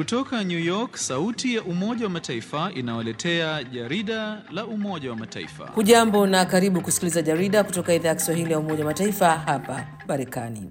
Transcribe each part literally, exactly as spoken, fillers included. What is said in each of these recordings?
Kutoka New York, sauti ya Umoja wa Mataifa inawaletea jarida la Umoja wa Mataifa. Hujambo na karibu kusikiliza jarida kutoka idhaa ya Kiswahili ya Umoja wa Mataifa hapa Marekani.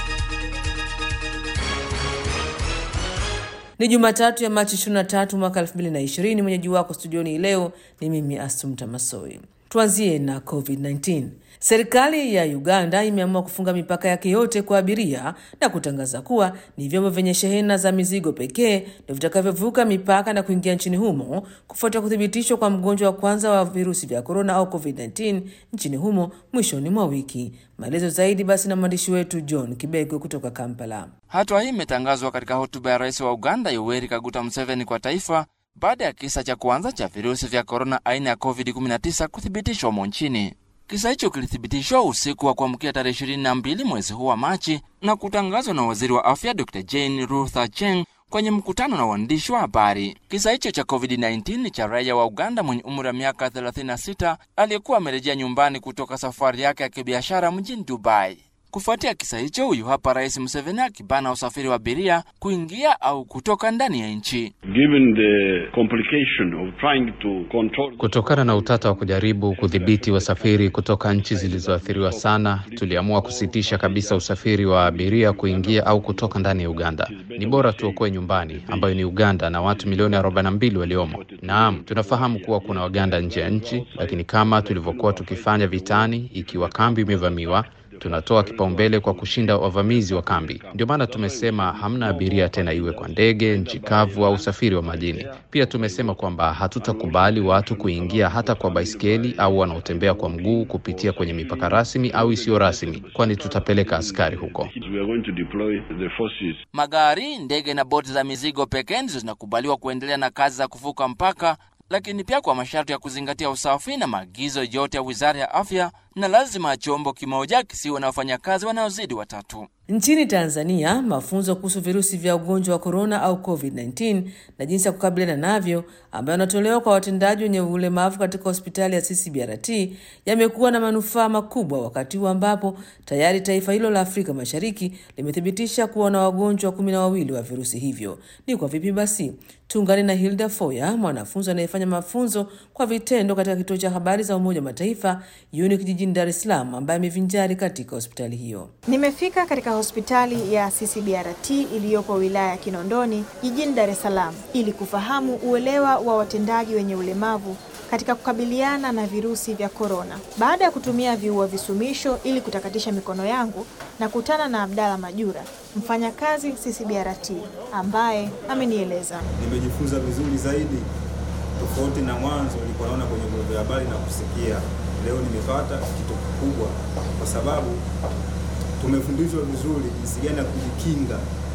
Ni Jumatatu ya Machi ishirini na tatu mwaka elfu mbili na ishirini. Mwenyeji wako studioni leo ni mimi Asumta Masoi. Tuanzie na COVID kumi na tisa. Serikali ya Uganda imeamua kufunga mipaka yake yote kwa abiria na kutangaza kuwa ni vyombo vyenye shehena za mizigo pekee ndio vitakavyovuka mipaka na kuingia nchini humo kufuatia kuthibitishwa kwa mgonjwa wa kwanza wa virusi vya corona au COVID kumi na tisa nchini humo mwishoni mwa wiki. Maelezo zaidi basi na mwandishi wetu John Kibego kutoka Kampala. Hatua hii imetangazwa katika hotuba ya Rais wa Uganda Yoweri Kaguta Museveni kwa taifa baada ya kisa cha kwanza cha virusi vya corona aina ya COVID kumi na tisa kuthibitishwa humo nchini. Kisa hicho kilithibitishwa usiku wa kuamkia tarehe ishirini na mbili mwezi huu wa Machi na kutangazwa na Waziri wa Afya Doctor Jane Ruth Aceng kwenye mkutano na waandishi wa habari. Kisa hicho cha COVID kumi na tisa ni cha raia wa Uganda mwenye umri wa miaka thelathini na sita aliyekuwa amerejea nyumbani kutoka safari yake ya kibiashara mjini Dubai. Kufuatia kisa hicho, huyu hapa Rais Museveni akibana usafiri wa abiria kuingia au kutoka ndani ya nchi. Given the complication of trying to control... Kutokana na utata wa kujaribu kudhibiti wasafiri kutoka nchi zilizoathiriwa sana, tuliamua kusitisha kabisa usafiri wa abiria kuingia au kutoka ndani ya Uganda. Ni bora tuokoe nyumbani, ambayo ni Uganda na watu milioni arobaini na mbili waliomo. Naam, tunafahamu kuwa kuna Waganda nje ya nchi, lakini kama tulivyokuwa tukifanya vitani, ikiwa kambi imevamiwa, tunatoa kipaumbele kwa kushinda wavamizi wa kambi. Ndio maana tumesema hamna abiria tena, iwe kwa ndege, nchi kavu au usafiri wa majini. Pia tumesema kwamba hatutakubali watu kuingia hata kwa baiskeli au wanaotembea kwa mguu kupitia kwenye mipaka rasmi au isiyo rasmi, kwani tutapeleka askari huko. Magari, ndege na boti za mizigo pekee ndizo zinakubaliwa kuendelea na kazi za kuvuka mpaka, lakini pia kwa masharti ya kuzingatia usafi na maagizo yote ya Wizara ya Afya, na lazima chombo kimoja kisiwe na wafanyakazi wanaozidi watatu. Nchini Tanzania, mafunzo kuhusu virusi vya ugonjwa wa corona au COVID kumi na tisa na jinsi ya kukabiliana navyo ambayo yanatolewa kwa watendaji wenye ulemavu katika hospitali ya C C B R T yamekuwa na manufaa makubwa, wakati huu ambapo tayari taifa hilo la Afrika Mashariki limethibitisha kuwa na wagonjwa kumi na wawili wa virusi hivyo. Ni kwa vipi basi? Tuungane na Hilda Foya, mwanafunzi anayefanya mafunzo kwa vitendo katika kituo cha habari za Umoja wa Mataifa U N I C jijini Dar es Salaam, ambaye amevinjari katika hospitali hiyo. Nimefika katika hospitali ya C C B R T iliyopo wilaya ya Kinondoni jijini Dar es Salaam ili kufahamu uelewa wa watendaji wenye ulemavu katika kukabiliana na virusi vya corona. Baada ya kutumia viua visumisho ili kutakatisha mikono yangu, na kutana na Abdalla Majura, mfanyakazi C C B R T, ambaye amenieleza. Nimejifunza vizuri zaidi, tofauti na mwanzo nilikuwa naona kwenye vyombo vya habari na kusikia. Leo nimepata kitu kikubwa kwa sababu tumefundishwa vizuri jinsi gani ya kujikinga.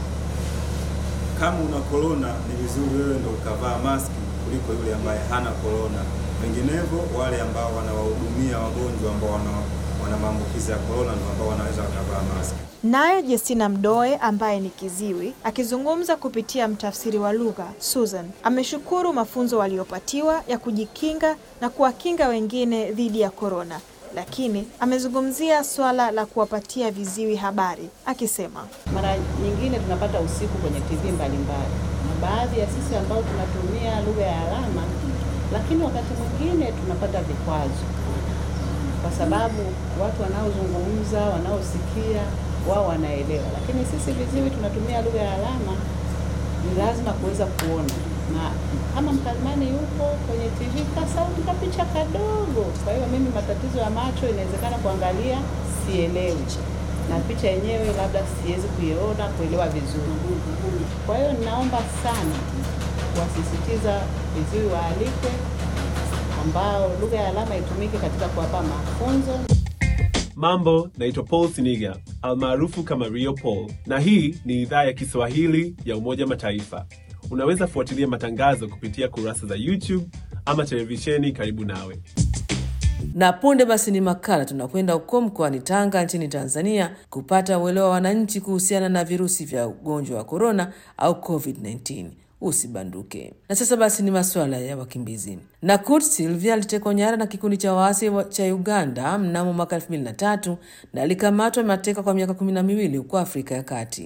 Kama una corona ni vizuri wewe ndio ukavaa maski kuliko yule ambaye hana corona. Vinginevyo wale ambao wanawahudumia wagonjwa ambao wana wana maambukizi ya corona ndio ambao wanaweza kuvaa maski. Naye Justina Mdoe, ambaye ni kiziwi, akizungumza kupitia mtafsiri wa lugha Susan, ameshukuru mafunzo waliopatiwa ya kujikinga na kuwakinga wengine dhidi ya corona, lakini amezungumzia swala la kuwapatia viziwi habari akisema, mara nyingine tunapata usiku kwenye T V mbalimbali na baadhi ya sisi ambao tunatumia lugha ya alama, lakini wakati mwingine tunapata vikwazo kwa sababu watu wanaozungumza, wanaosikia wao wanaelewa, lakini sisi viziwi tunatumia lugha ya alama, ni lazima kuweza kuona, na kama mkalimani yupo kwenye T V ka sauti ka picha kadogo. Kwa hiyo mimi matatizo ya macho inawezekana kuangalia sielewi, na picha yenyewe labda siwezi kuiona kuelewa vizuri. Kwa hiyo ninaomba sana kuwasisitiza viziwi waalikwe, ambao lugha ya alama itumike katika kuwapa mafunzo. Mambo, naitwa Paul Siniga, almaarufu kama Rio Paul, na hii ni idhaa ya Kiswahili ya Umoja Mataifa. Unaweza fuatilia matangazo kupitia kurasa za YouTube ama televisheni karibu nawe. Na punde basi ni makala, tunakwenda huko mkoani Tanga nchini Tanzania kupata uelewa wa wananchi kuhusiana na virusi vya ugonjwa wa corona au COVID kumi na tisa. Usibanduke. Na sasa basi ni masuala ya wakimbizi. Nakut Sylvia alitekwa nyara na kikundi cha waasi cha Uganda mnamo mwaka elfu mbili na tatu na alikamatwa mateka kwa miaka kumi na miwili huko Afrika ya Kati.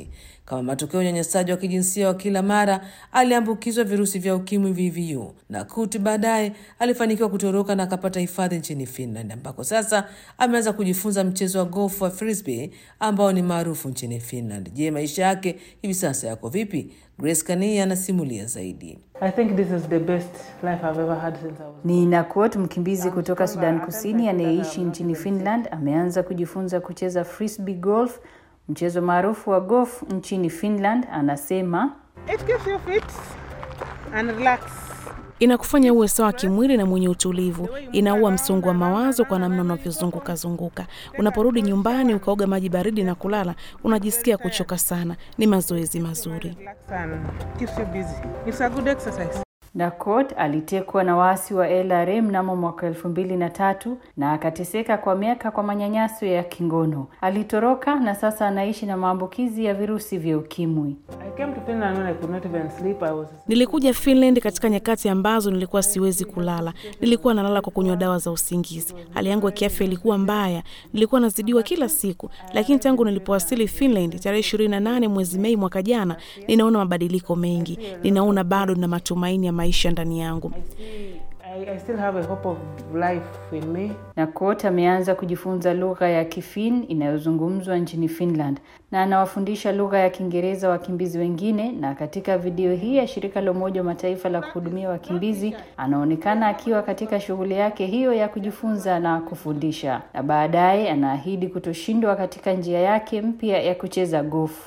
kama matokeo ya unyanyasaji wa kijinsia wa kila mara, aliambukizwa virusi vya ukimwi V V U, na Kurt baadaye alifanikiwa kutoroka na akapata hifadhi nchini Finland, ambako sasa ameanza kujifunza mchezo wa golf wa frisbee ambao ni maarufu nchini Finland. Je, maisha yake hivi sasa yako vipi? Grace Kania anasimulia zaidi. I think this is the best life I've ever had since I was. Ni Nakot, mkimbizi kutoka Sudan Kusini anayeishi nchini Finland, ameanza kujifunza kucheza frisbee golf, mchezo maarufu wa golf nchini Finland. Anasema, It keeps you fit and relax. Inakufanya uwe sawa kimwili na mwenye utulivu. Inaua msongo wa mawazo kwa namna unavyozunguka zunguka. Unaporudi nyumbani ukaoga maji baridi na kulala, unajisikia kuchoka sana. Ni mazoezi mazuri. Keeps you busy. It's a good exercise. Nakot alitekwa na waasi wa L R A mnamo mwaka elfu mbili na tatu na akateseka kwa miaka kwa manyanyaso ya kingono. Alitoroka na sasa anaishi na maambukizi ya virusi vya ukimwi. I came to Finland when I could not even sleep. I was Nilikuja Finland katika nyakati ambazo nilikuwa siwezi kulala. Nilikuwa nalala kwa kunywa dawa za usingizi. Hali yangu ya kiafya ilikuwa mbaya. Nilikuwa nazidiwa kila siku. Lakini tangu nilipowasili Finland tarehe ishirini na nane mwezi Mei mwaka jana, ninaona mabadiliko mengi. Ninaona bado na matumaini ya maisha ndani yangu. I, I still have a hope of life in me. Nakot ameanza kujifunza lugha ya Kifin inayozungumzwa nchini Finland na anawafundisha lugha ya Kiingereza wakimbizi wengine, na katika video hii ya shirika la Umoja wa Mataifa la kuhudumia wakimbizi anaonekana akiwa katika shughuli yake hiyo ya kujifunza na kufundisha, na baadaye anaahidi kutoshindwa katika njia yake mpya ya kucheza golf.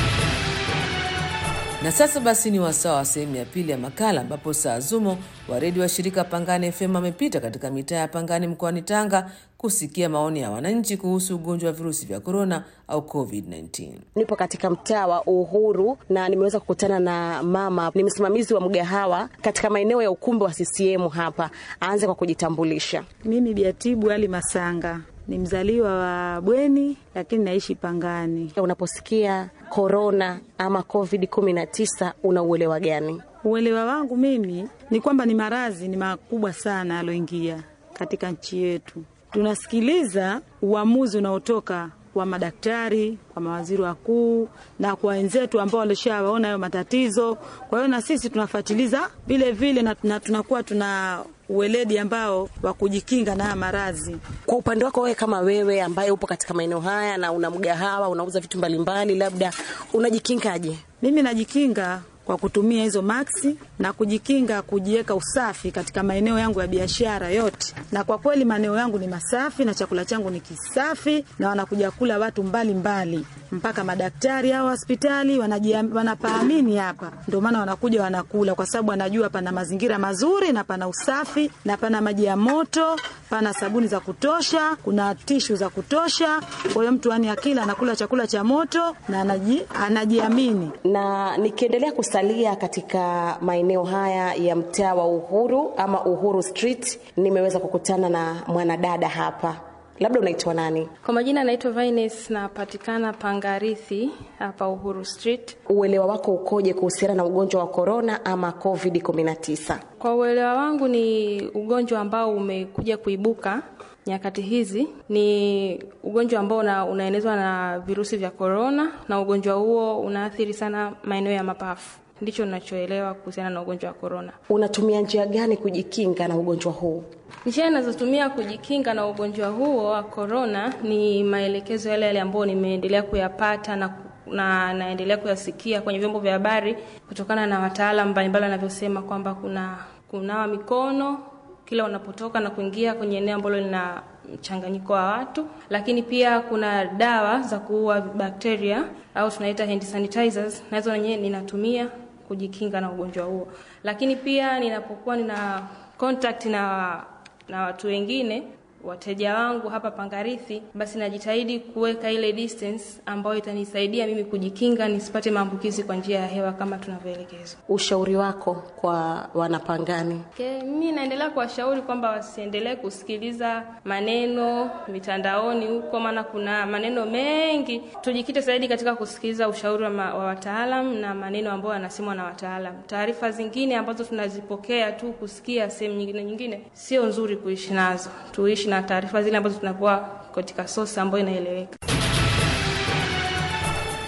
Na sasa basi ni wasaa wa sehemu ya pili ya makala, ambapo Saazumo wa redio wa shirika Pangani F M amepita katika mitaa ya Pangani mkoani Tanga kusikia maoni ya wananchi kuhusu ugonjwa wa virusi vya corona au COVID kumi na tisa. Nipo katika mtaa wa Uhuru na nimeweza kukutana na mama, ni msimamizi wa mgahawa katika maeneo ya ukumbi wa C C M hapa. Aanze kwa kujitambulisha. Mimi Biatibu Ali Masanga, ni mzaliwa wa Bweni lakini naishi Pangani. Unaposikia corona ama COVID kumi na tisa unauelewa gani? Uelewa wangu mimi ni kwamba ni maradhi ni makubwa sana aloingia katika nchi yetu. Tunasikiliza uamuzi unaotoka kwa madaktari, kwa mawaziri wakuu na kwa wenzetu ambao walishawaona hayo matatizo. Kwa hiyo na sisi tunafuatiliza vile vile na, na tunakuwa tuna uweledi ambao wa kujikinga na maradhi. Kwa upande wako wewe kama wewe ambaye upo katika maeneo haya na una mgahawa, unauza vitu mbalimbali, labda unajikingaje? Mimi najikinga kwa kutumia hizo maxi na kujikinga kujiweka usafi katika maeneo yangu ya biashara yote. Na kwa kweli maeneo yangu ni masafi na chakula changu ni kisafi na wanakuja kula watu mbali mbali. Mpaka madaktari au hospitali wanapaamini hapa. Ndio maana wanakuja wanakula kwa sababu wanajua pana mazingira mazuri na pana usafi na pana maji ya moto, pana sabuni za kutosha, kuna tishu za kutosha. Kwa hiyo mtu ani akila anakula chakula cha moto na anaji, anajiamini. Na nikiendelea kusalia katika maeneo haya ya mtaa wa Uhuru ama Uhuru Street, nimeweza kukutana na mwanadada hapa. Labda unaitwa nani? Kwa majina naitwa Vines na patikana Pangarithi hapa Uhuru Street. Uelewa wako ukoje kuhusiana na ugonjwa wa corona ama COVID kumi na tisa? Kwa uelewa wangu ni ugonjwa ambao umekuja kuibuka nyakati hizi. Ni ugonjwa ambao una, unaenezwa na virusi vya corona na ugonjwa huo unaathiri sana maeneo ya mapafu. Ndicho ninachoelewa kuhusiana na ugonjwa wa corona. Unatumia njia gani kujikinga na ugonjwa huu? Njia ninazotumia kujikinga na ugonjwa huo wa corona ni maelekezo yale yale ambayo nimeendelea kuyapata na na naendelea kuyasikia kwenye vyombo vya habari kutokana na wataalamu mbalimbali wanavyosema kwamba kuna kunawa mikono kila unapotoka na kuingia kwenye eneo ambalo lina mchanganyiko wa watu, lakini pia kuna dawa za kuua bakteria au tunaita hand sanitizers, nazo wenyewe ninatumia kujikinga na ugonjwa huo. Lakini pia ninapokuwa nina contact na na watu wengine, wateja wangu hapa Pangarithi, basi najitahidi kuweka ile distance ambayo itanisaidia mimi kujikinga nisipate maambukizi kwa njia ya hewa kama tunavyoelekezwa. Ushauri wako kwa wanapangani? Okay, mimi naendelea kuwashauri kwamba wasiendelee kusikiliza maneno mitandaoni huko, maana kuna maneno mengi. Tujikite zaidi katika kusikiliza ushauri wa, wa wataalamu na maneno ambayo yanasemwa na wataalamu. Taarifa zingine ambazo tunazipokea tu kusikia sehemu nyingine nyingine sio nzuri kuishi nazo. Tuishi na taarifa zile ambazo tunapewa katika source ambayo inaeleweka.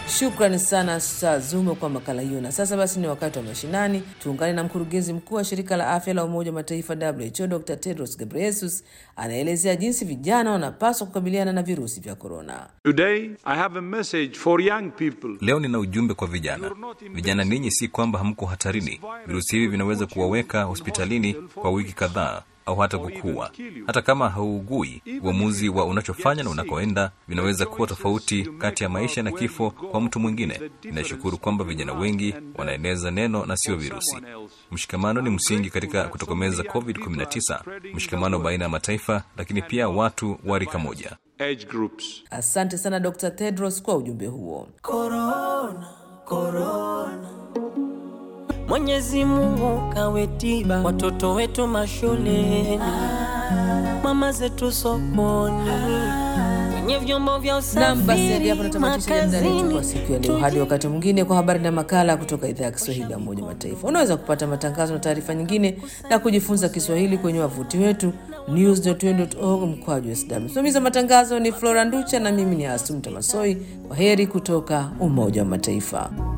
Shukrani sana Sazume kwa makala hiyo. Na sasa basi ni wakati wa mashinani. Tuungane na mkurugenzi mkuu wa shirika la afya la Umoja wa Mataifa W H O Doctor Tedros Ghebreyesus anaelezea jinsi vijana wanapaswa kukabiliana na virusi vya korona. Today I have a message for young people. Leo nina ujumbe kwa vijana. Vijana, ninyi si kwamba hamko hatarini. Virusi hivi vinaweza kuwaweka hospitalini kwa wiki kadhaa au hata kukua. Hata kama hauugui, uamuzi wa unachofanya na unakoenda vinaweza kuwa tofauti kati ya maisha na kifo kwa mtu mwingine. Ninashukuru kwamba vijana wengi wanaeneza neno na sio virusi. Mshikamano ni msingi katika kutokomeza covid kumi na tisa. Mshikamano baina ya mataifa, lakini pia watu wa rika moja. Age groups. Asante sana Doctor Tedros kwa ujumbe huo. Corona, corona. Mwenyezi Mungu kawe tiba, watoto wetu mashuleni, mama zetu sokoni, kwenye vyombo vya usafiri. Naam, basi hadi hapo natamatisha jarida letu kwa siku ya leo. Hadi wakati mwingine kwa habari na makala kutoka idhaa ya Kiswahili ya Umoja wa Mataifa. Unaweza kupata matangazo na taarifa nyingine na kujifunza Kiswahili kwenye wavuti wetu news dot un dot org mkwaju S W. Msimamizi matangazo ni Flora Nducha na mimi ni Asumta Masoi. Kwaheri kutoka Umoja wa Mataifa.